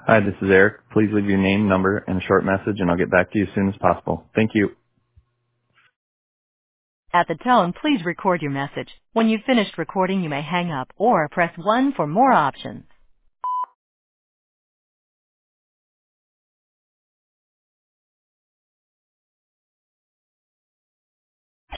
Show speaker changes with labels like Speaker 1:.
Speaker 1: Hi, this is Eric. Please leave your name, number, and a short message, and I'll get back to you as soon as possible. Thank you.
Speaker 2: At the tone, please record your message. When you've finished recording, you may hang up or press 1 for more options.